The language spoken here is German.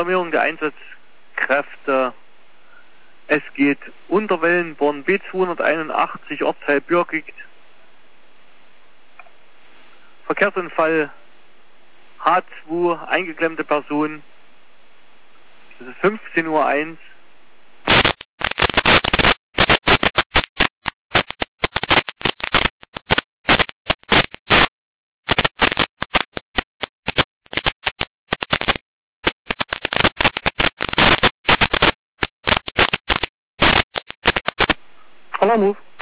Alarmierung der Einsatzkräfte. Es geht Unterwellenborn B281, Ortsteil Birkigt. Verkehrsunfall H2, eingeklemmte Person. Das ist 15:01 Uhr. Alarmruf.